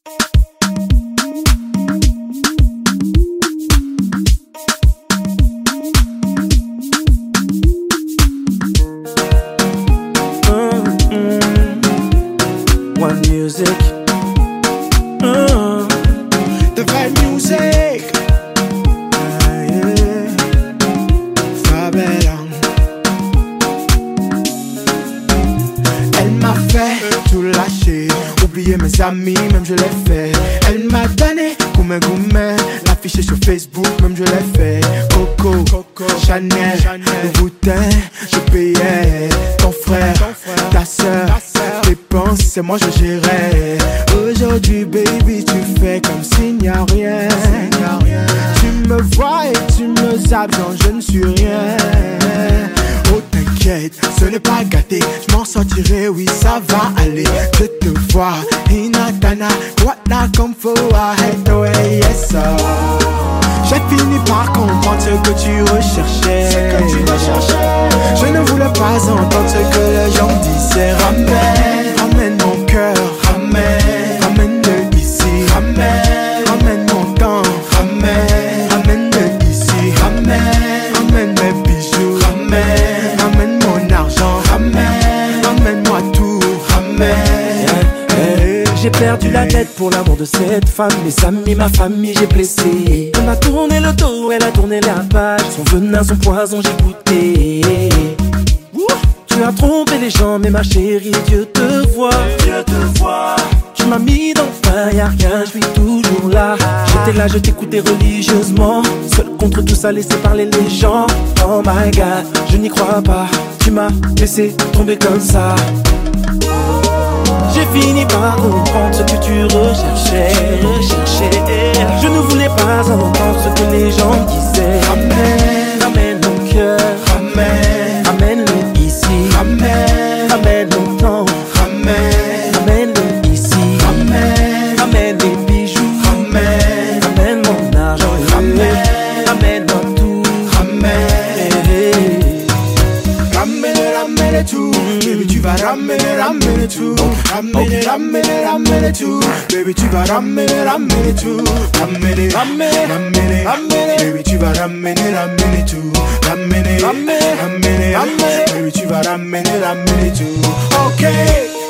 One music. The vibe music. Yeah. Fabelon. Elle m'a fait tout lâcher, oublier mes amis, même je l'ai fait. Elle m'a donné goumé, l'afficher sur Facebook, même je l'ai fait. Coco, Chanel, le boutin, je payais. Ton frère, ta soeur, dépenses, c'est moi je gérais. Aujourd'hui baby tu fais comme s'il n'y a rien. Tu me vois et tu me zappes, genre je ne suis rien. Oh t'inquiète, ce n'est pas gâté, je m'en sortirai, oui ça va aller. Je te vois, Hinatana, what na come for I had no way, yes sir. J'ai fini par comprendre ce que tu recherchais. Je ne voulais pas entendre ce que les gens disaient. Ramène, ramène mon cœur. Ramène, ramène-le ici. Ramène, ramène mon temps. Ramène, ramène-le ici. Ramène, ramène mes bijoux. Ramène, ramène mon argent. Ramène, ramène-moi tout. Ramène. J'ai perdu la tête pour l'amour de cette femme. Mes amis, ma famille, j'ai blessé. On a tourné le dos, elle a tourné la page. Son venin, son poison, j'ai goûté. Tu as trompé les gens, mais ma chérie, Dieu te voit. Dieu te voit. Tu m'as mis dans le pain, y'a rien, je suis toujours là. J'étais là, je t'écoutais religieusement. Seul contre tout ça, laissé parler les gens. Oh my God, je n'y crois pas. Tu m'as laissé tomber comme ça. J'ai fini par comprendre ce que tu recherchais. Je ne voulais pas entendre ce que les gens disaient. Ramène, ramène mon cœur. Ramène, ramène-le ici. Ramène, ramène mon temps. Ramène, ramène-le ici. Ramène, ramène les bijoux. Ramène, ramène mon argent. Ramène, ramène-moi tout. Ramène, ramène, ramène tout. Baby tu vas ramener, ramener tout. Ramener, ramener, ramener tout. Baby tu vas ramener, ramener tout. Ramener, ramener, ramener, ramener. Baby tu vas ramener, ramener tout. Ramener, ramener, ramener, ramener. Baby tu vas ramener, ramener tout. Ok.